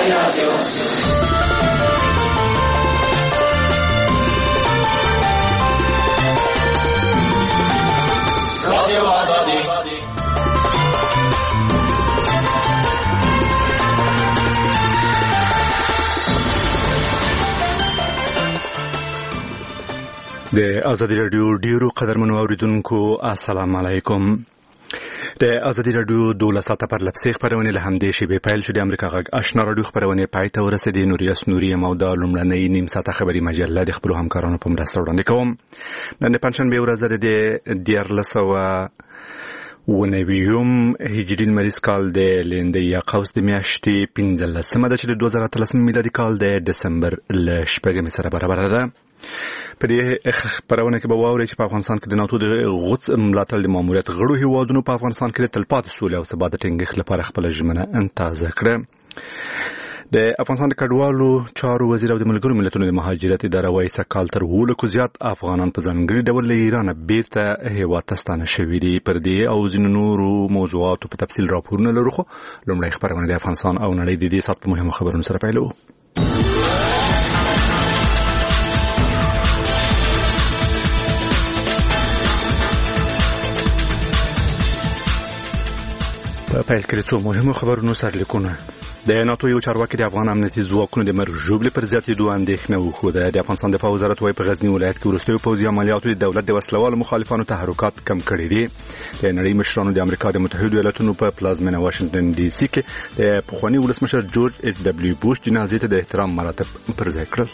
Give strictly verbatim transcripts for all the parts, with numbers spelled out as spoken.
د ازادي رادیو ډیرو قدرمنو اوریدونکو السلام علیکم. د ازادي رادیو دوله ساعته پر لپسې خبرونه له همدې شی پیل شو. د امریکا غږ آشنا رادیو خبرونه پای ته ورسېدې. نوریاس نوري مودا لومړنۍ نیم ساعته خبري مجله د خپل همکارانو په مرسته وړاندې کوم. نن پنځشنبه ورځ د دیارلس و نویم هجري لمریز کال د لیندې یا قوس د میاشتې پنځلسمه ده چې د دوه زره اتلسم میلادي کال د دسمبر له شپږمې سره برابر ده. په دې خبرونه کې به واورئ چې په افغانستان کې د ناتو د غوڅ ملاتړ د ماموریت غړو هیوادونو په افغانستان کې د تلپاتې سولې او ثبات د ټینګښت لپاره خپله ژمنه تازه کړه. د افغانستان د کډوالو چارو وزیر او د ملګرو ملتونو د مهاجرت اداره وايي سږ تر اوولسو زیات افغانان په ځانګړي ډول له ایران بیرته هیواد ته ستانه شوي دي. پر دې او ځینو نورو موضوعاتو په تفصیل راپورونه لرو، خو لومړی خبرونه د افغانستان او نړۍ د دې ساعت په مهمو خبرونو سره پیلوو. په پیل کې څو مهمو خبرونو سرلیکونه. د ناتو یو چارواکي د افغان امنیتي ځواکونو د مرګ ژوبلې پر زیاتېدو اندېښنه وښوده. د افغانستان دفاع وزارت وايي په غزني ولایت کې وروستیو پوځي عملیاتو د دولت د وسلوالو مخالفانو تحرکات کم کړي دي. د نړۍ مشرانو د امریکا د متحدو ایالاتونو په پلازمینه واشنگټن ډي سي کې د پخواني ولسمشر جورج ایچ ډبلیو بوش جنازې ته د احترام مراتب پر ځای کړل.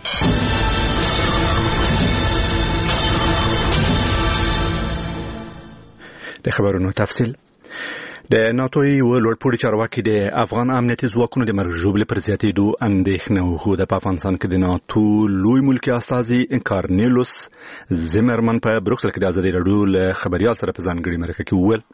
د خبرونو تفصیل. د ناتو یو لوړپوړي چارواکي د افغان امنیتي ځواکونو د مرګ ژوبلې پر زیاتېدو اندېښنه وښوده. په افغانستان کې د ناتو لوی ملکي استازي کارنیلوس زیمرمن په بروکسل کې د ازادي رادیو له خبريال سره په ځانګړي مرکه کې وویل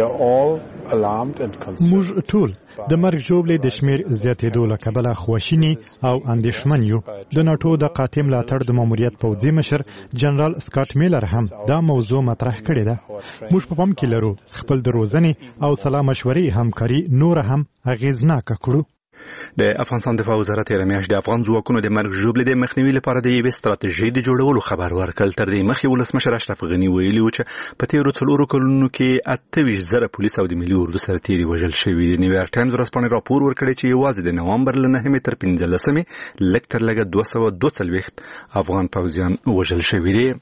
موږ ټول د مرګ ژوبلې د شمیر زیاتېدو له کبله خواشیني او اندېښمن یو. د ناتو د قاطع ملاتړ د ماموریت پوځي مشر جنرال سکاټ میلر هم دا موضوع مطرح کړې ده. موږ په پام کې لرو خپل د روزنې او سلا مشورې همکاري نور هم اغیزناکه کړو. د افغانستان دفاع وزارت یې رمیاش د افغان ځواکونو د مرګ ژوبلې د مخنیوي لپاره د یوې ستراتیژۍ د جوړولو خبر ورکړ. تر دې مخکې ولسمشر اشرف غني ویلي و چې په تیرو څلورو کلونو کې اته ویشت زره پولیس او د ملي اردو سرتیري وژل شوي دي. نیویارک ټایمز ورځپاڼې راپور ورکړی چې یوازې د نوامبر له نهمې تر پنځلسمې لږ تر لږه دوه سوه دوه څلوېښت افغان پوځیان وژل شوي دي.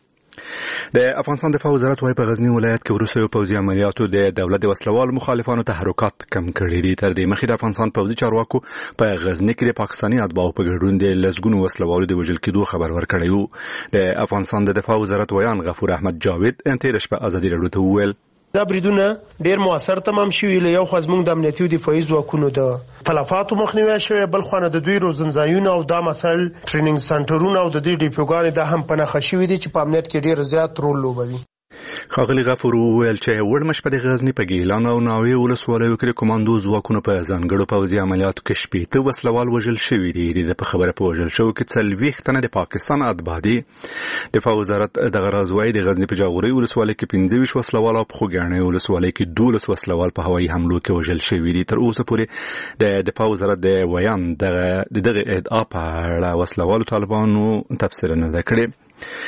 د افغانستان دفاع وزارت وايي په غزني ولایت کې وروستیو پوځي عملیاتو د دولت د وسلوالو مخالفانو تحرکات کم کړي دي. تر دې مخکې د افغانستان پوځي چارواکو په غزني کې د پاکستاني اتباعو په ګډون د لسګونو وسلوالو د وژل کېدو خبر ورکړی و. د افغانستان د دفاع وزارت ویان غفور احمد جاوید تېره شپه ازادي رادیو ته وویل دا بریدونه ډیر موثر تمام شوي. له یو خوا زموږ د امنیتي او دفاعي ځواکونو د تلفاتو مخنیوی شوی، بل خوا د دوی روزنځایونه او دا مسایل ټریننګ سنټرونه او د دې ډیپوګانې دا هم په نښه شوي دي چې په امنیت کې ډیر زیات رول لوبوي. ښاغلي غفور وویل چې وړمش په د غزني په ګیلان او ناوې ولسوالیو کې د کمانډو ځواکونو په ځانګړو پوځي عملیاتو کې شپېته وسلوال وژل شوي دي. د په خبره په وژل شوو کې څلوېښت تنه د پاکستان اتباع دي. دفاع وزارت دغه راز وایي د غزني په جاغوري ولسوالۍ کې پنځه ویشت وسلوال او په خوږیاڼۍ ولسوالۍ کې دولس وسلوال په هوایي حملو کې وژل شوي دي. تر اوسه پورې د دفاع وزارت د ویان د دغه ادعا په اړه وسلوالو طالبانو تفسیر نه ده کړې.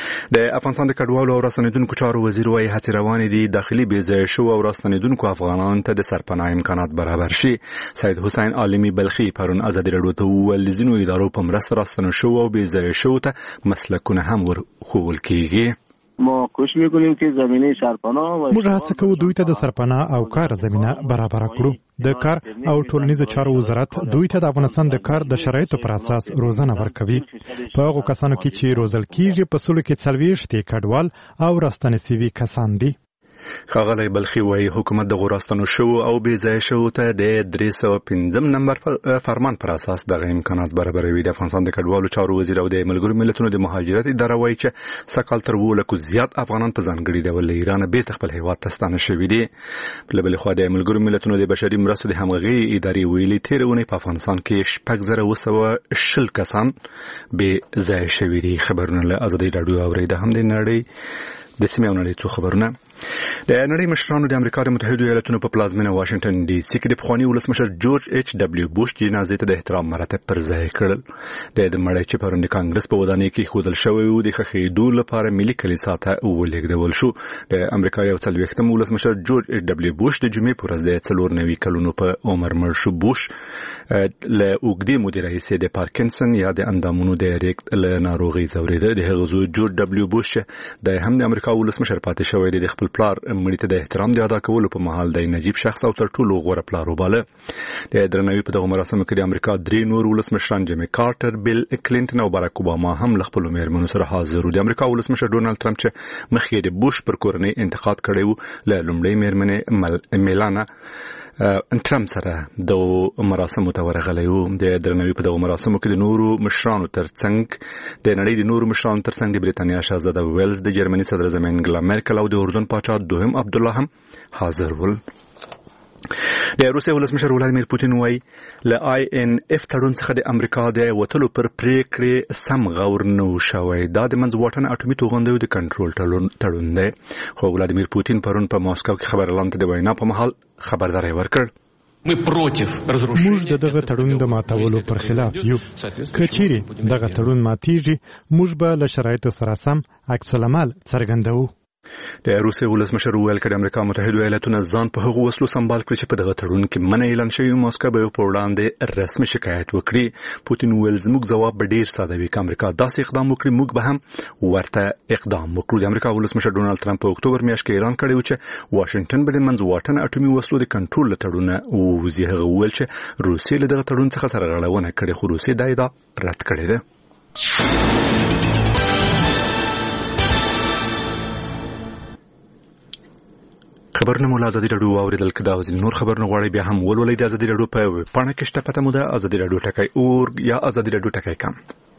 د افغانستان د کډوالو او راستنیدونکو چارو وزیر وايي هڅې روانې دي داخلي بې ځایه شوو او راستنیدونکو افغانانو ته د سرپناه امکانات برابر شي. سید حسین عالمي بلخي پرون ازادي رادیو ته وویل ځینو ادارو په مرسته راستنه شوو او بې ځایه شوو ته مسلکونه هم ورښوول کېږي. ما کوشش میکنیم که زمینه سرپناه و موږ هڅه کوو دوی ته د سرپناه او کار زمینه برابر کړو. د کار او ټولنیزو چارو وزارت دوی ته د افغانستان د کار د شرایطو پر اساس روزنه ورکوي. په هغو کسانو کې چې روزل کیږي په سلو کې څلوېښت کډوال او راستنه سوي کسان دي. ښاغلی بلخي وايي حکومت د غوراستنو شوو او بې ځایه شوو ته د درې سوه پنځم نمبر فرمان پر اساس دغه امکانات برابروي. د افغانستان د کډوالو چارو وزیر او د ملګرو ملتونو د مهاجرت اداره وايي چې سږ تر اوولسو زیات افغانان په ځانګړي ډول له ایران بیرته خپل هیواد ته ستانه شوي دي. له بلې خوا د ملګرو ملتونو د بشري مرستو د همغږۍ ادارې ویلي تېره اونۍ په افغانستان کې شپږ زره اوه سوه شل کسان بې ځایه شوي دي. خبرونه له ازادي رادیو اورئ. د همدې نړۍ د سیمې او نړۍ څو خبرونه. د نړۍ مشرانو د امریکا د متحده ایالاتونو په پلازمینه واشنگټن ډي سي کې د پخواني ولسمشر جورج ایچ دبليو بوش جنازې ته د احترام مراتب پر ځای کړل. د مړی چې پرون د کانګرس په ودانۍ کې خودل شوی و د خخېدو لپاره ملي کلیسا ته ولېږدول شو. د امریکا یو څلوېښتم ولسمشر جورج ایچ دبليو بوش د جمعې پر ورځ د څلور نوي کلونو په عمر مړ شو. بوش له اوږدې مودې راهیسې د پارکینسن یا د اندامونو د ریګ له ناروغۍ ځورېده. د هغه زوی جورج دبليو بوش د هم د امریکا ولسمشر پاتې شوی دی. د خپل پلار مړي ته د احترام د ادا کولو په مهال د نجیب شخص او تر ټولو غوره پلار وباله. د درناوي په دغه مراسمو کې د امریکا درې نور ولسمشران جیمي کارټر، بیل کلینټن او باراک اوباما هم له خپلو میرمنو سره حاضر وو. د امریکا ولسمشر ډونالد ټرمپ چې مخکې د بوش پر کورنۍ انتقاد کړی و له لومړۍ میرمنې میلانا ټرمپ سره د مراسمو ته ورغلی و. د درناوي په دغه مراسمو کې د نورو مشرانو ترڅنګ د نړۍ د نورو مشرانو ترڅنګ د بریتانیا شاهزاده ویلز، د جرمني صدر اعظم انګلا میرکل او د اردن پاچا دوهم عبدالله هم حاضر ول. د روسیې ولسمشر ولادیمیر پوتین وایي له آی ان اف تړون څخه د امریکا د وتلو پر پریکړې سم غور نه شوی. دا د منځواټن اټومي توغندیو د کنټرول تړون دی. خو ولادیمیر پوتین پرون په ماسکو کې خبرلاند ته د وینا په مهال خبرداری ورکړ. موږ د دغه تړون د ماتولو پر خلاف یو. که چیرې دغه تړون ماتیږي موږ به له شرایطو سره سم عکس العمل څرګندوو. د روسیې ولسمشر وویل چې د امریکا متحده ایالاتونو ځان په هغو وسلو سمبال کړي چې په دغه تړون کې منع اعلان شوی. ماسکو به په وړاندې رسمي شکایت وکړي. پوتین وویل زموږ ځواب به ډیر ساده وي. که امریکا داسې اقدام وکړي موږ به هم ورته اقدام وکړو. د امریکا ولسمشر ډونالد ټرمپ په اکتوبر میاشت کې اعلان کړی و چې واشنگټن به د منځواټن اټومي وسلو د کنټرول له تړونه ووځي. هغه وویل چې روسیې له دغه تړون څخه سرغړونه کړې، خو روسیې دا ادعا رد کړې ده. خبرونه مو له ازادي راډیو واوریدل. که دا ځینې نور خبرونه غواړئ بیا هم ولولئ. د ازادي راډیو په ویب پاڼه کې شته، پته مو ده ازادي راډیو ټکی اورګ یا ازادي راډیو ټکی کام.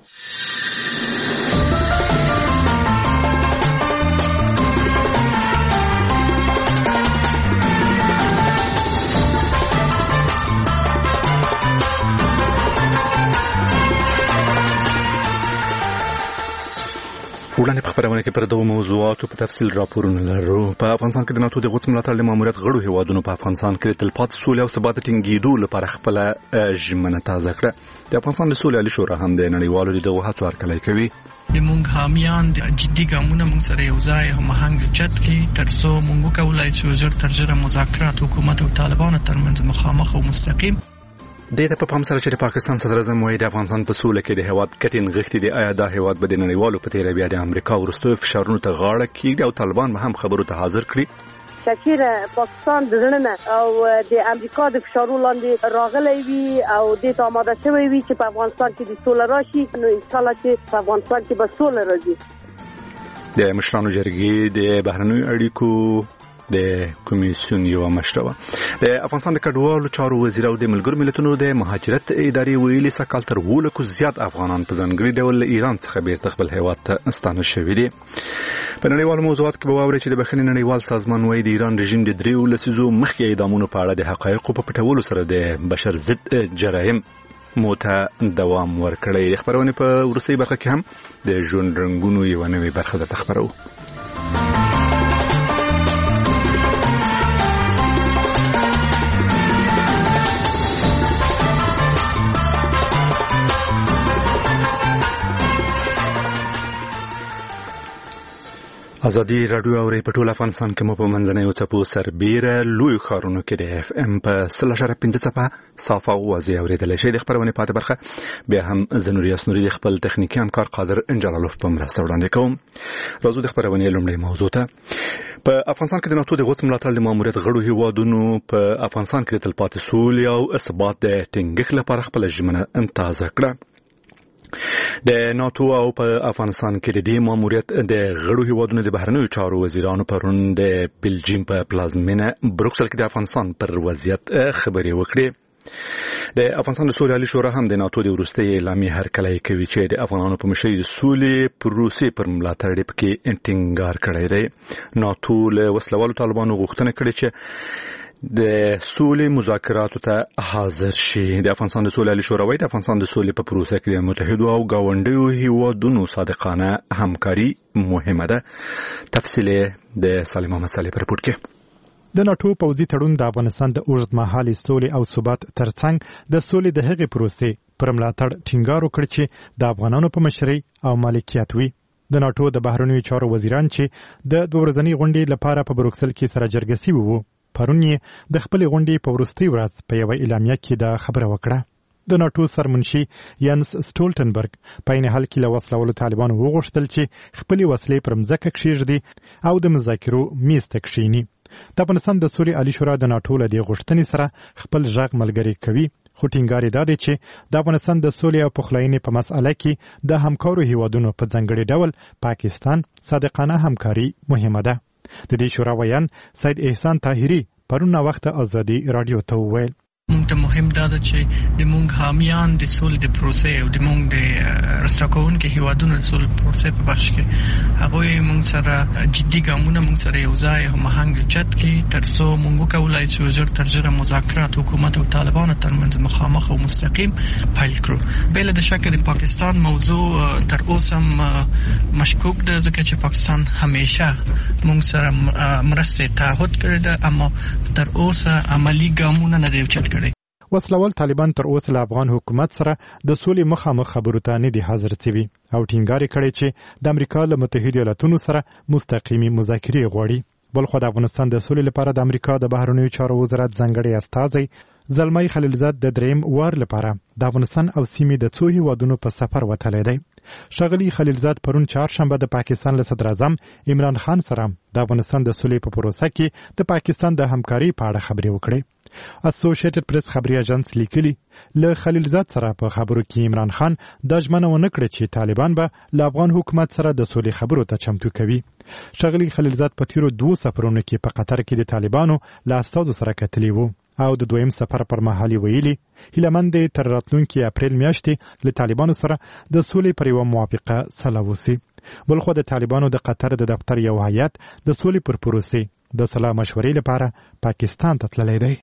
وړاندې په خبرونه کې پر دغو موضوعاتو په تفصیل راپورونه لرو. په افغانستان کې د ناتو د غوڅ ملاتړ د ماموریت غړو هیوادونو په افغانستان کې د تلپاتې سولې او ثبات ټینګېدو لپاره خپله ژمنه تازه کړه. د افغانستان د سولې عالي شورا هم د نړیوالو د دغو هڅو هرکلی کوي. د مونږ حامیان د جدي ګامونه مونږ سره یو ځای هماهنګ چت کې ترڅو مونږ وکولای شو زر تر زر مذاکرات حکومت او طالبانو ترمنځ مخامخ او مستقیم. د دې په پام سره چې د پاکستان صدر اعظم وایي د افغانستان په سوله کې د هیواد کټین غښتې دي. آیا دا هیواد به د نړیوالو په تیره بیا د امریکا وروستیو فشارونو ته غاړه کېږدي او طالبان به هم خبرو ته حاضر کړي؟ شکیره پاکستان د ځړنه او د امریکا د فشارونو لاندې راغلی وي او د آماده شوی وي چې په افغانستان کې د سوله راشي، نو ان شاء الله چې په افغانستان کې به سوله راځي. د مشرانو جرګې د بهرنیو اړیکو د کمیسیون یو مشروع د افغانستان د کډوالو چارو وزیر او د ملګرو ملتونو د مهاجرت ادارې ویلي سکهال تر ولکو زیات افغانان په ځانګړي ډول له ایران څخه بیرته خپل هیواد ته ستانه شوي دي. په نړیوالو موضوعاتو کې به واورئ چې د بخښنې نړیوال سازمان وایي د ایران رژیم د دریو لسیزو مخکې اعدامونو په اړه د حقایقو په پټولو سره د بشر ضد جرایم موته دوام ورکړی. د خبرونې په وروستۍ برخه کې هم د ژوند رنګونو یوه نوې برخه درته خبرو. ازادي راډیو اوري په ټول افغانستان کې مو په منځنیو څپو سربیره لوی ښارونو کې د اف ام په سل اشاره پنځه څپه صافه واضح اوریدلی شئ. د خبرونې پاتې برخه بیا هم زنوري اسنوري د خپل تخنیکي همکار قادر انجلالوف په مرسته وړاندې کوم. راځو د خبرونې لومړۍ موضوع ته. په افغانستان کې د ناتو د غوڅ ملاتړ د ماموریت غړو هیوادونو په افغانستان کې د تلپاتې سولې او ثبات د ټینګښت لپاره خپله ژمنه تازه کړه. د ناتو او په افغانستان کې د دې ماموریت د غړو هیوادونو د بهرنیو چارو وزیرانو پرون د بلجیم په پلازمینه بروکسل کې د افغانستان پر وضعیت خبرې وکړې. د افغانستان د سولې عالي شورا هم د ناتو د وروستۍ اعلامیې هرکلی کوي چې د افغانانو په مشرۍ د سولې پروسې پر ملاتړ پکې ټینګار کړی دی. ناتو له وسلوالو طالبانو غوښتنه کړې چې د سولې مذاکراتو ته حاضر شي. د افغانستان د سولې شوراوي د افغانستان د سولې په پروسه کې د متحدو او گاونډیو هیوادونو صادقانه همکاري مهمه ده. تفصیل د سالم محمد صالح پر رپورت کې. د ناتو پوځي تړون د افغانستان د اوږدمهالې سولې او ثبات ترڅنګ د سولې د هغې پروسې پر ملاتړ ټینګار وکړ چې د افغانانو په مشرۍ او مالکیت وي. د ناتو د بهرنیو چارو وزیران چې د دوه ورځنۍ غونډې لپاره په بروکسل کې سره جرګه شوي وو، پرون یې د خپلې غونډې په وروستۍ ورځ په یوه اعلامیه کې دا خبره وکړه. د ناتو سرمنشي یانس سټولټنبرګ په عین حال کې له وسلوالو طالبانو وغوښتل چې خپلې وسلې پر مځکه کښېږدي او د مذاکرو میز ته کښېني. د افغانستان د سولې عالي شورا د ناتو له دې غوښتنې سره خپل غږ ملګری کوي، خو ټینګار یې دا دی چې د افغانستان د سولې او پخلاینې په مسأله کې د همکارو هیوادونو په ځانګړي ډول پاکستان صادقانه همکاري مهمه ده. د دې شورا ویان سید احسان طاهري پرون وخت ازادي رادیو ته وویل مونږ ته مهم دا ده چې د مونږ حامیان د سولې د پروسې او د مونږ د رساکونکو هیوادونو د سولې پروسې په بخش کې هغوی مونږ سره جدي ګامونه مونږ سره یو ځای هماهنګ چت کې ترڅو مونږ کولای شو ژر تر ژره مذاکرات حکومت او طالبانو ترمنځ مخامخ او مستقیم پیل کړو. بل د شک د پاکستان موضوع تر اوسه مشکوک ده، ځکه چې پاکستان همیشه مونږ سره مرسته تعهد کړی ده، اما تر اوسه عملی ګامونه نه دی چت. وسلوال طالبان تر اوسه له افغان حکومت سره د سولې مخامخ خبرو ته نه دي حاضر شوي او ټینګار کړی چې د امریکا له متحدو ایالاتونو سره مستقیمي مذاکرې غواړي. بلخو د افغانستان د سولې لپاره د امریکا د بهرنیو چارو وزارت ځانګړی استازی زلمي خلیلزاد د دریم وار لپاره د افغانستان او سیمې د څو هیوادونو په سفر وتلی دی. ښاغلي خلیلزاد پرون چهارشنبه د پاکستان له صدر اعظم عمران خان سره د افغانستان د سولې په پروسه کې د پاکستان د همکاري په اړه خبرې وکړې. اسوسییټډ پریس خبري اژانس لیکلي له خلیلزاد سره په خبرو کې عمران خان د ژمنه ونه کړې چې طالبان به له افغان حکومت سره د سولې خبرو ته چمتو کوي. ښاغلي خلیلزاد په تیرو دوه سفرونو کې په قطر کې د طالبانو له استازو سره کتلي وو او د دویم سفر پر مهال ویلي هیلمن دی تر راتلونکي اپریل میاشتې له طالبانو سره د سولې پر یوه موافقه سلا وسي. بلخو د طالبانو د قطر د دفتر یو هیات د سولې پر پروسې د سلا مشورې لپاره پاکستان ته تللی دی.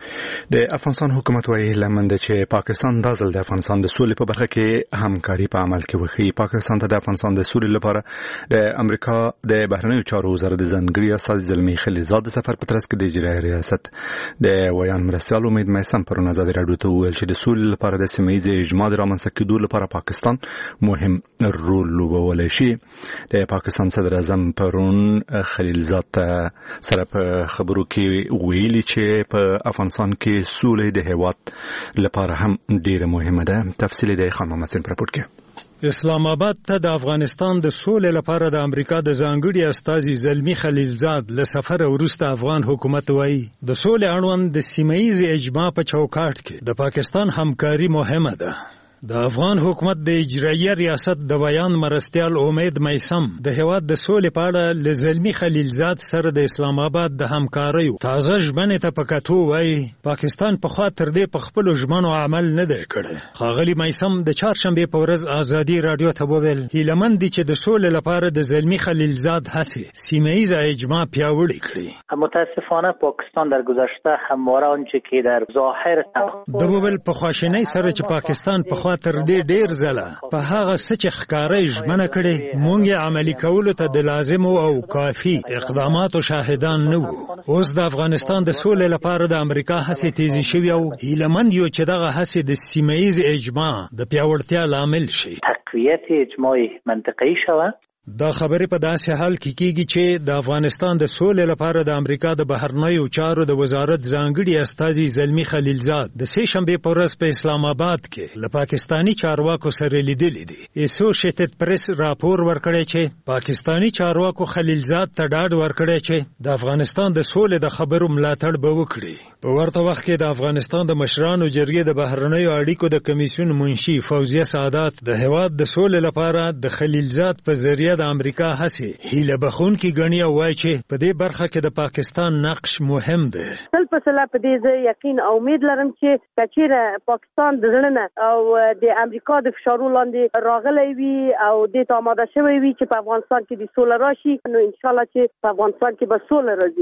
د افغانستان حکومت وايي لمن ده چې پاکستان د ځل د افغانستان د سولې په برخه کې همکاري په عمل کې وخی. پاکستان ته د افغانستان د سولې لپاره د امریکا د بهرنیو چارو وزارت د ځانګړي استازي زلمي خلیلزاد د سفر په ترڅ کې د اجرایي ریاست د ویان مرستیال امید میسم پرون ازادي رادیو ته وویل چې د سولې لپاره د سیمه ییز اجماع د رامنځته کېدو لپاره پاکستان مهم رول لوبولی شي. د پاکستان صدر اعظم پرون خلیلزاد سره په خبرو کې ویلي چې په افغانستان کې سولې د هیواد لپاره هم ډیره مهمه ده. تفصیل د خان محمد سین پر رپورت کې. اسلام آباد ته د افغانستان د سولې لپاره د امریکا د ځانګړي استازي زلمي خلیلزاد له سفر وروسته افغان حکومت وایي د سولې اړوند د سیمه ییز اجماع په چوکاټ کې د پاکستان همکاري مهمه ده. د افغان حکومت د اجرایي ریاست د ویان مرستیال امید میسم د هیواد د سولې په اړه له زلمي خلیلزاد سره د اسلام آباد د همکاریو تازه ژمنې ته په کتو وایي پاکستان پخوا تر دې په خپلو ژمنو عمل نه دی کړی. ښاغلي میسم د چهارشنبې په ورځ ازادي رادیو ته وویل هیلهمند دي چې د سولې لپاره د زلمي خلیلزاد هڅې سیمه ییزه اجماع پیاوړې کړي. متاسفانه پاکستان در گذشته همواره آنچه که در ظاهر د وویل په خواشینۍ سره چې پاکستان په تر دې ډیر ځله په هغه څه چې ښکارای ژمنه کړې مونږ عملي کولو ته د لازمو او کافي اقداماتو شاهدان نه وو. اوس د افغانستان د سولې لپاره د امریکا هڅې تیزی شوي او هیلهمند یو چې دغه هڅې د سیمه ییز اجماع د پیاوړتیا لامل شي. تقویت اجماع منطقي شود. دا خبرې په داسې حال کې کیږي چې د افغانستان د سولې لپاره د امریکا د بهرنیو چارو د وزارت ځانګړي استازي زلمي خلیلزاد د سه شنبې په ورځ په اسلام آباد کې له پاکستانی چارواکو سره لیدلي دي. اسوسییټډ پریس راپور ورکړی چې پاکستانی چارواکو خلیلزاد ته ډاډ ورکړی چې د افغانستان د سولې د خبرو ملاتړ به وکړي. په ورته وخت کې د افغانستان د مشرانو جرګې د بهرنیو اړیکو د کمیسیون منشي فوزیه سعادت د هیواد د سولې لپاره د خلیلزاد په ذریعه د امریکا هڅې هیله بخونکي ګڼي او وایي چې په دې برخه کې د پاکستان نقش مهم دی. تل په سلا په دې زه یقین او امید لرم چې کچیره پاکستان د زړه نه او د امریکا د فشارو لاندې راغلی وي او د آماده شوی وي چې په افغانستان کې د سوله راشي، نو ان شاء الله چې په افغانستان کې به سوله راځي.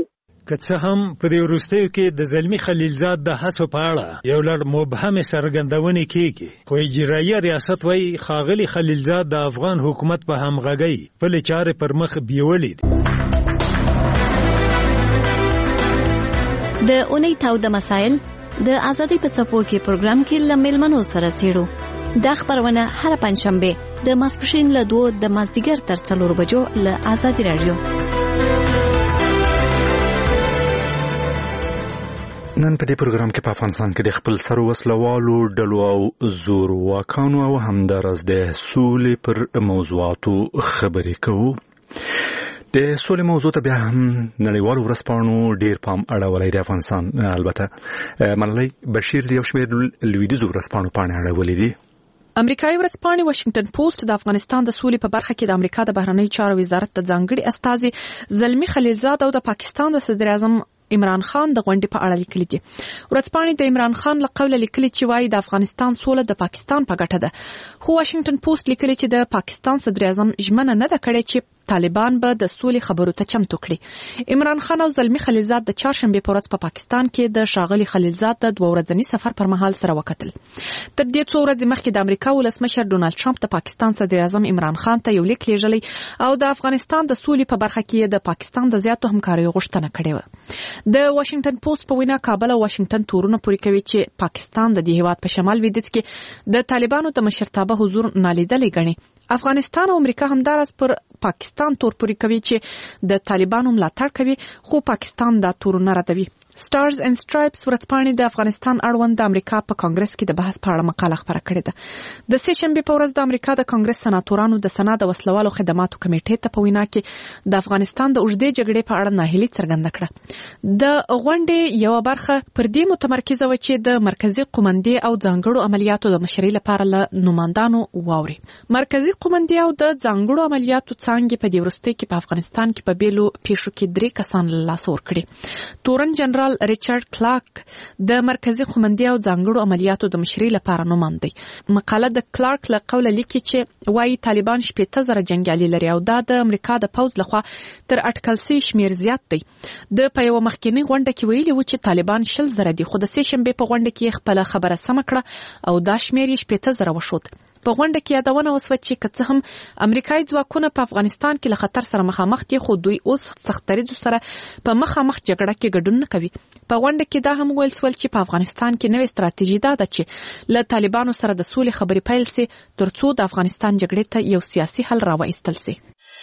که څه هم په دې وروستیو کې د زلمی خلیلزاد د هڅو په اړه یو لړ مبهمې څرګندونې کېږي، خو اجرایي ریاست وایي ښاغلي خلیلزاد د افغان حکومت په همغږۍ خپلې چارې پر مخ بیولې دي. د اونۍ تاوده مسایل د ازادۍ په څپو کې پروګرام کې له میلمنو سره څېړو. دا خبرونه هر پنځشنبه د ماسپښین له دوه د مازدیګر تر څلور بجو له ازادي رادیو. نن په دې پروګرام کې په افغانستان کې د خپل سر وسلوالو ډلو او زورواکانو او همدارس د سولې پر موضوعاتو خبرې کوو. د سولې موضوع ته بیا هم نړیوالو ورځپاڼو ډیر پام اړولی دی. افغانستان البته ملالۍ بشیر د یو شمېر لویدیځو ورځپاڼو پاڼې اړولې دي. امریکایي ورځپاڼې واشنگټن پوسټ د افغانستان د سولې په برخه کې د امریکا د بهرنیو چارو وزارت د ځانګړي استازي زلمی خلیلزاد او د پاکستان د صدر اعظم عمران خان د غونډې په اړه لیکلي دي. ورځپاڼې د عمران خان له قوله لیکلي چې وايي د افغانستان سوله د پاکستان په ګټه ده، خو واشنگټن پوسټ لیکلي چې د پاکستان صدر اعظم ژمنه نه ده کړې چې طالبان به د سولې خبرو ته چمتو کړي. عمران خان او زلمی خلیلزاد د چهارشنبه په ورځ په پاکستان کې د ښاغلي خلیلزاد د دوه ورځني سفر پر مهال سره وکتل. تر دې څو ورځې مخکې د امریکا ولسمشر ډونالد ټرمپ د پاکستان صدر اعظم عمران خان ته یو لیک لیږلی او د افغانستان د سولې په برخه کې د پاکستان د زیاتو همکاریو غوښتنه کړې و. د واشنگټن پوسټ په وینا کابل او واشنگټن تورونه پوري کوي چې پاکستان د دې هیواد په شمال لویدیځ کې د طالبانو د مشرتابه حضور نالیدلې ګڼي. افغانستان او امریکا همدارس پر پاکستان تور پوري کوي چې د طالبانو ملاتړ کوي، خو پاکستان دا تورونه ردوي. سټارز اینڈ سټرایپس ورځپاڼې د افغانستان اړوند د امریکا په کانګرس کې د بحث په اړه مقاله خپره کړې ده. د سه شنبه په ورځ د امریکا د کانګرس سناتورانو د سنا د وسلوالو خدماتو کمیټې ته په وینا کې د افغانستان د اوږدې جګړې په اړه ناهیلي څرګنده کړه. د غونډې یو برخه پر دې متمرکزه و چې د مرکزی قومندې او ځانګړو عملیاتو د مشرۍ لپاره له نوماندانو واوري. مرکزی قومندې او د ځانګړو عملیاتو څانګې په دې وروستیو کې په افغانستان کې په بیلو پیښو کې درې کسان له لاسه ورکړي. تورن جنرال ریچارډ کلارک د مرکزی قومندې او ځانګړو عملیاتو د مشرۍ لپاره نوماند دی. مقاله د کلارک له قوله لیکي چې وايي طالبان شپږ زره جنگیالي لري او دا د امریکا د پوځ لخوا تر اټکل شوي شمیر زیات دی. د په یو مخکینی غونډه کې ویلي و چې طالبان شل زره دي، خو د سه شنبه په غونډه کې خپل خبره سم کړه او دا شمیر یې شپږ زره وشود. په غونډه کې یادونه وسوه چې که څه هم امریکایي ځواکونه په افغانستان کې له خطر سره مخامخ دي، خو دوی اوس سختدریځو سره په مخامخ جګړه کې ګډون نه کوي. په غونډه کې دا هم ویل شول چې په افغانستان کې نوې ستراتیژي دا ده چې له طالبانو سره د سولې خبرې پیل سي ترڅو د افغانستان جګړې ته یو سیاسي حل راوایستل سي.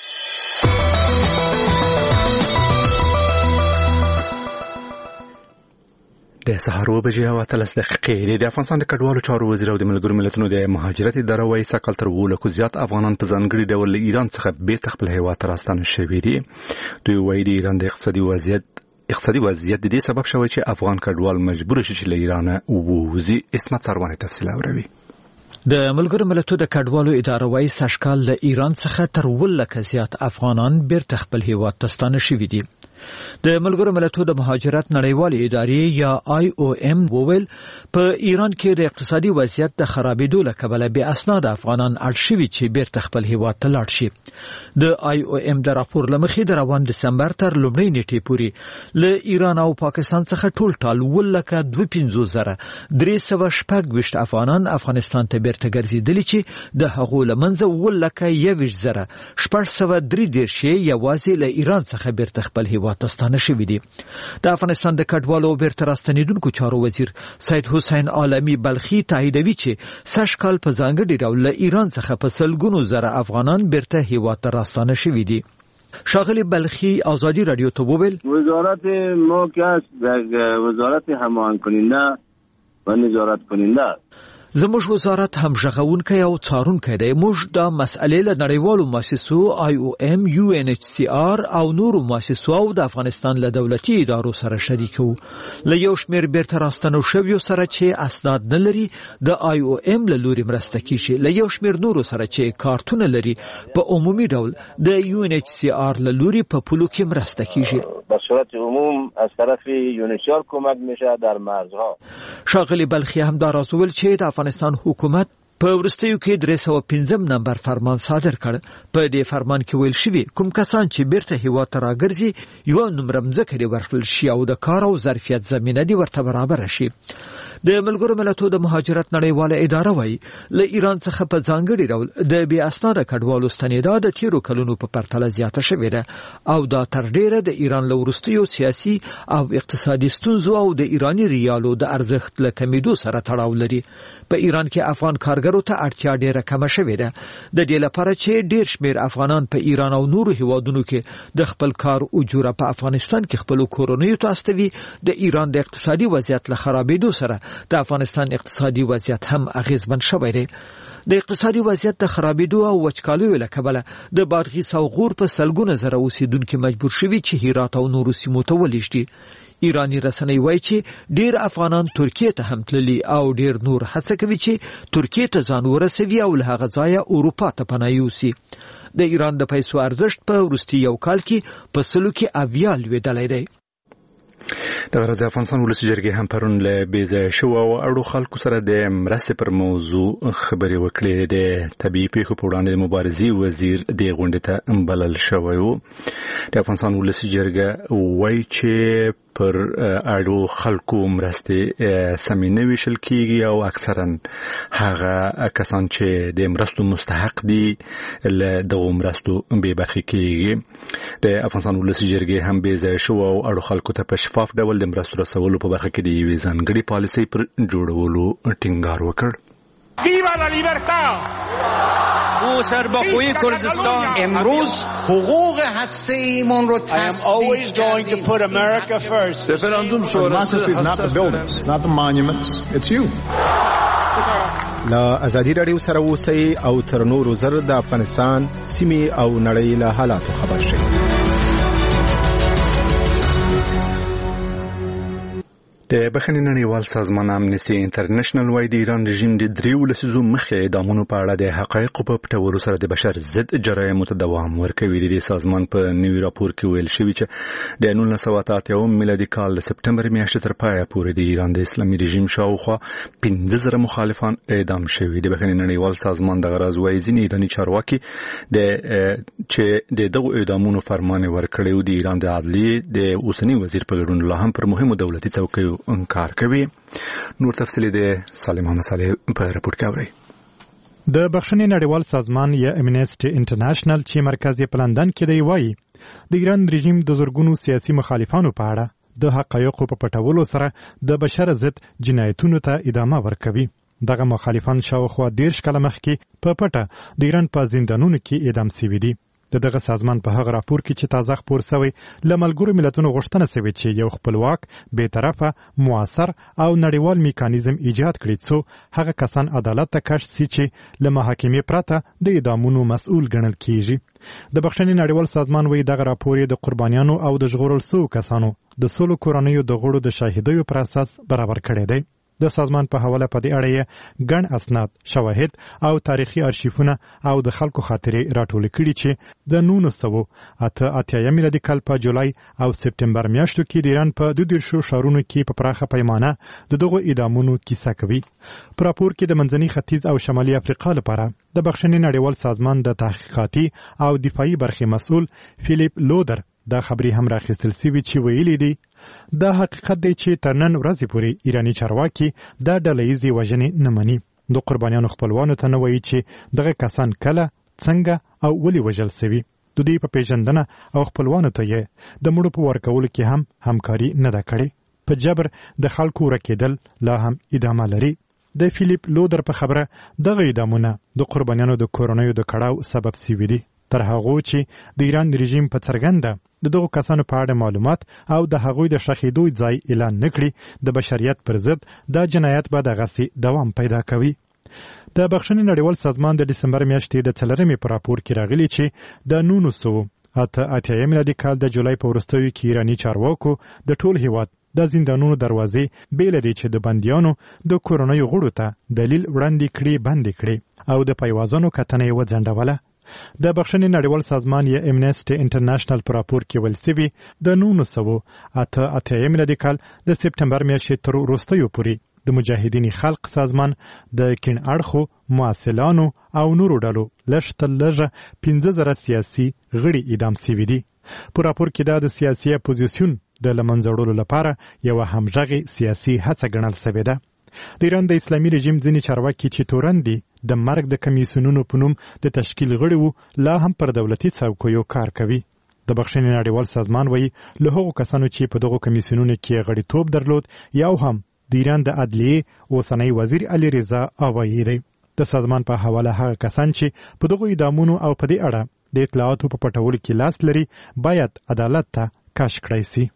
د سهار اوه بجې او اتلس دقیقې د افغانستان د کډوالو چارو وزیر او د ملګرو ملتونو د مهاجرت اداره وايي سږ تر اوولسو زیات افغانان په ځانګړي ډول له ایران څخه بیرته خپل هیواد ته راستانه شوي دي. دوی وايي د ایران د اقتصادي وضعیت اقتصادي وضعیت د دې سبب شوی چې افغان کډوال مجبور شي چې له ایران ووځي. اسمت سرواني تفصیل اوروي. د ملګرو ملتونو د کډوالو اداره وايي سږ کال له ایران څخه تر اوولس زیات افغانان بیرته خپل هیواد ته ستانه شوي دي. د ملګرو ملتونو د مهاجرت نړیوالې ادارې یا آی او ام وویل په ایران کې د اقتصادي وضعیت د خرابېدو له کبله بې اسناده افغانان اړ شوي چې بیرته خپل هیواد ته لاړ شي. د آی او ام د راپور له مخې د روان دسمبر تر لومړۍ نیټې پورې له ایران او پاکستان څخه ټول ټال اوولس دوه پنځوس زره درې سوه شپږ ویشت افغانان افغانستان ته بیرته ګرځېدلي چې د هغو له منځه اوولس یوویشت زره شپږ سوه درې دېرش یوازې له ایران څخه بیرته خپل هیواد ته ستانه شوي دي. د افغانستان د کډوالو او بیرته راستنېدونکو چارو وزیر سید حسین عالمي بلخي تاییدوي چې سږ کال په ځانګړي ډول له ایران څخه په سلګونو زره افغانان بیرته هیواد ته راستانه شوي دي. شاغلی بلخی آزادی رادیو تو بوبل وزارت ما که است وزارت هماهنگ کننده و نظارت کننده زموږ وزارت هم ژغورونکی او څارونکی دی. موږ دا مسئلې له نړیوالو مؤسسو آی او ام، یو ان ایچ سی آر او نورو مؤسسو او د افغانستان له دولتي ادارو سره شریکو. له یو شمېر بیرته راستنو شویو سره چې اسناد نه لري د آی او ام له لوري مرسته کیږي. له یو شمېر نورو سره چې کارتونه لري په عمومي ډول د یو ان ایچ سی آر له لوري په پولو کې مرسته کیږي. به صورت عموم از طرف یونیسیار کمک میشه در مرزها. شاغلی بلخی هم دا راز ویل چې د افغانستان حکومت په وروستیو کې درې سوه پنځم نمبر فرمان صادر کړ. په دې فرمان کې ویل شوي کوم کسان چې بیرته هیواد ته راګرځي یوه نومره مځکه دې ورکړل شي او د کار او ظرفیت زمینه دې ورته برابره شي. د ملګرو ملتونو د مهاجرت نړیواله اداره وایي له ایران څخه په ځانګړي ډول د بې اسناده کډوالو ستنېدا د تیرو کلونو په پرتله زیاته شوې ده او دا تر ډیره د ایران له وروستیو سیاسي او اقتصادي ستونزو او د ایراني ریالو د ارزښت له کمیدو سره تړاو لري. په ایران کې افغان کارګرو ته اړتیا ډیره کمه شوې ده د دې لپاره چې ډیر شمیر افغانان په ایران او نورو هیوادونو کې د خپل کار اجوره په افغانستان کې خپل کورنیو ته استوي. د ایران د اقتصادي وضعیت له خرابېدو سره د افغانستان اقتصادي وضعیت هم اغیزمن شوی دی. د اقتصادي وضعیت د خرابېدو او وچکالیو له کبله د بادغیس او غور په سلګونه زره اوسیدونکو مجبور شوي چې هرات او نورو سیمو ته ولېږدي. ایرانی رسنۍ وایي چې ډیر افغانان ترکیه ته هم تللي او ډیر نور هڅه کوي چې ترکیه ته ځان ورسوي او له هغه ځایه اروپا ته پناه یوسي. د ایران د پیسو ارزښت په وروستي یو کال کې په سلو کې اویا لوېدلی دی. د غرض افغانستان ولسي جرګې هم پرون له بېځایه شوو او اړو خلکو سره د مرستې پر موضوع خبرې وکړې. د طبیعي پیښو په وړاندې د مبارزې وزیر دې غونډې ته بلل شوی و. د افغانستان ولسي جرګه وایي چې پر اړو خلکو مرستې سمې نه ویشل کیږي او اکثرا هغه کسان چې د مرستو مستحق دي له دغو مرستو بې برخې کیږي. د افغانستان ولسي جرګې هم بېځایه شوو او اړو خلکو ته په شفاف ډول د مرستو رسولو په برخه کې د یوې ځانګړې پالیسۍ پر جوړولو ټینګار وکړ. ویوا لا لیبرتا او سربخویی کردستان امروز حقوق هسته‌ایمان رو I am always going to put America first. Referendum sonrası is not the buildings, it's not the monuments, it's you. لا ازادي رادیو سره اوسئ او تر نورو زر د افغانستان سیمې او نړۍ له حالاتو خبر شئ. د بخښنې نړیوال سازمان امنیستي انټرنیشنل وايي د ایران رژیم د دریو لسیزو مخکې اعدامونو په اړه د حقایقو په پټولو سره د بشر ضد جرایمو ته دوام ورکوي. د سازمان په نوي راپور کې ویل شوي چې د نولس سوه اته اتیا میلادي کال د سپټمبر میاشتې تر پایه پورې د ایران د اسلامي رژیم شاوخوا پنځه زره مخالفان اعدام شوي. د بخښنې نړیوال سازمان دغه راز وايي ځینې ایراني چارواکي د چې د دغو اعدامونو فرمان ورکړی و د ایران د عدلیې د اوسني وزیر په ګډون لا هم پر مهمو دولتي څوکیو انکار کوي. نور تفصیل د سالم محمد صالح په رپورټ کې اوري. د بخښنې نړیوال سازمان یا امنیستي انټرنیشنل چې مرکز یې په لندن کې دی وایي د ایران رژیم د زورګونو سیاسي مخالفانو په اړه د حقایقو په پټولو سره د بشر ضد جنایتونو ته ادامه ورکوي. دغه مخالفان شاوخوا دېرش کاله مخکې په پټه د ایران په زندانونو کې اعدام شوي دي. د دغه سازمان په هغه راپور کې چې تازه خپور شوی له ملګرو ملتونو غوښتنه شوې چې یو خپلواک بې طرفه موثر او نړیوال میکانیزم ایجاد کړي څو هغه کسان عدالت ته کش شي چې له محاکمې پرته د اعدامونو مسؤل ګڼل کیږي. د بخښنې نړیوال سازمان وایي دغه راپور د قربانیانو او د ژغورل شوو کسانو د سلو کورنیو د غړو د شاهدیو پر اساس برابر کړی دی. د سازمان په حواله په دې اړه ګڼ اسناد، شواهد او تاریخي ارشیفونه او د خلکو خاطرې راټول کړي چې د نولس سوه اته اتیا میلادي کال په جولای او سپټمبر میاشتو کې د ایران په دوه دیرشو ښارونو کې په پراخه پیمانه د دغو اعدامونو کیسه کوي. په راپور کې د منځني ختیځ او شمالي افریقا لپاره د بخښنې نړیوال سازمان د تحقیقاتي او دفاعي برخې مسؤل فیلیپ لودر دا خبري هم راخیستل سوي چې ویلي دي دا حقیقت دی چې تر نن ورځې پورې ایراني چارواکي دا ډلهییزې وژنې نه مني. د قربانیانو خپلوانو ته نه وایي چې دغه کسان کله، څنګه او ولې وژل سوي. د دوی په پیژندنه او خپلوانو ته یې د مړو په ورکولو کې هم همکاري نه ده کړې. په جبر د خلکو ورکېدل لا هم ادامه لري. د فیلیپ لودر په خبره دغه اعدامونه د قربانیانو د کورنیو د کړاو سبب سوي دي. تر هغه چې د ایران رژیم په څرګنده د دغو کسانو په اړه معلومات او د هغوی د ښخېدو ځای اعلان نه کړي د بشریت پر ضد دا جنایت به دغسې دوام پیدا کوي. د بخښنې نړیوال سازمان د ډسمبر میاشتې د څلورمې په راپور کې راغلي چې د نولس سوه اته اتیا میلادي کال د جولای په وروستیو کې ایراني چارواکو د ټول هیواد د زندانونو دروازې بې له دې چې د بندیانو د کورنیو غړو ته دلیل وړاندې کړي بندې کړي او د پایوازانو کتنه یې وځنډوله. د بخښنې نړیوال سازمان یا امنیستي انټرنیشنل په راپور کې ویل شوي د نولس سوه اته اتیا میلادي کال د سپټمبر میاشتې تر وروستیو پورې د مجاهدین خلق سازمان د کین اړخو مؤثلانو او نورو ډلو لشتل لږه پنځه زره سیاسي غړي اعدام شوي دي. په راپور کې دا د سیاسي اپوزیسیون د لمنځړولو لپاره یو همغږي سیاسي هڅه ګڼل شوې ده. د ایران د اسلامي رژیم ځینې چارواکي چې تورن دي د مرګ د کمیسیونونو په نوم د تشکیل غړي وو لا هم پر دولتي څوکیو کار کوي. د بخښنې نړیوال سازمان وایي له هغو کسانو چې په دغو کمیسیونونو کې غړیتوب درلود یو هم د ایران د عدلیې اوسنی وزیر علي رضا آوایی دی. د سازمان په حواله هغه کسان چې په دغو اعدامونو او په دې اړه د اطلاعاتو په پټولو کې لاس لري باید عدالت ته کش کړی سي.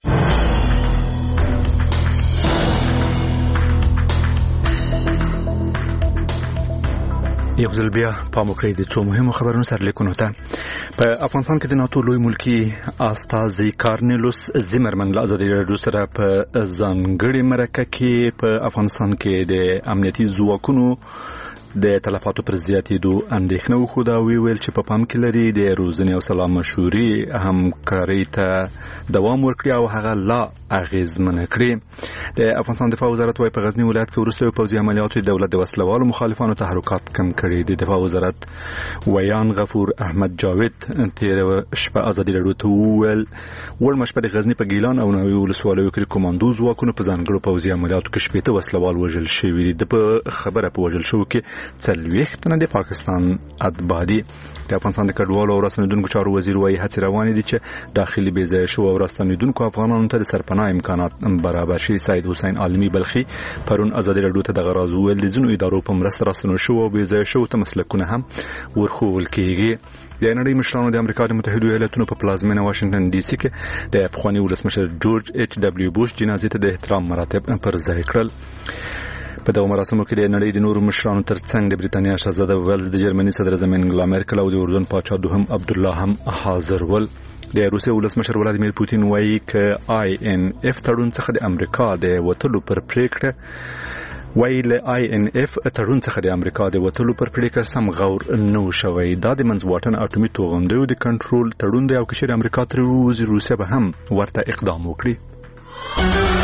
یو ځل بیا پام وکړئ د څو مهمو خبرونو سرلیکونو ته. په افغانستان کې د ناتو لوی ملکی استازي کارنیلوس زیمرمن له ازادي راډیو سره په ځانګړي مرکه کې په افغانستان کې د امنیتي ځواکونو د تلفاتو پر زیاتېدو اندېښنه وښوده او ویل چې په پام کې لري د روزنې او سلا مشورې همکارۍ ته دوام ورکړي او هغه لا اغېزمنه کړي. د افغانستان دفاع وزارت وايي په غزني ولایت کې وروسته پوځي عملیاتو د دولت د وسلوالو مخالفانو تحرکات کم کړي. د دفاع وزارت ویان غفور احمد جاوید تیر شپه ازادي راډیو ته وویل ورمه شپه د غزني په ګیلان او نوي ولسوالیو کې کوماندو ځواکونو په ځانګړو پوځي عملیاتو کې شپېته وسلوال وژل شوي دي. په خبره په وژل شوو کې څلوېښت تنه د پاکستان اتباع دي. د افغانستان د کډوالو او راستنیدونکو چارو وزیر وايي هڅې روانې دي چې داخلي بې ځایه شوو او راستنیدونکو افغانانو ته د سرپناه امکانات برابر شي. سید حسین عالمي بلخي پرون ازادي راډیو ته دغه راز وویل د ځینو ادارو په مرسته راستنو شوو او بې ځایه شوو ته مسلکونه هم ورښوول کېږي. د نړۍ مشرانو د امریکا د متحده ایالاتونو په پلازمینه واشنگټن ډي سي کې د پخواني ولسمشر جورج ایچ ډبلیو بوش جنازې ته د احترام مراتب پر ځای کړل. په دغه مراسمو کې د نړۍ د نورو مشرانو ترڅنګ د بریتانیا شاهزاده ویلز د جرمني صدر اعظم انګلا مرکل او د اردن پاچا دوهم عبدالله هم حاضر ول. د روسیې ولسمشر ولادیمیر پوتین وایي ک آی ان اف تړون څخه د امریکا د وټلو پر پریکړه وایي له آی ان اف تړون څخه د امریکا د وټلو پر پریکړه سم غور نه شوی. دا د منځواټن اټومي توغندیو د کنټرول تړون دی او کشر امریکا تر وزیر روسیه به هم ورته اقدام وکړي.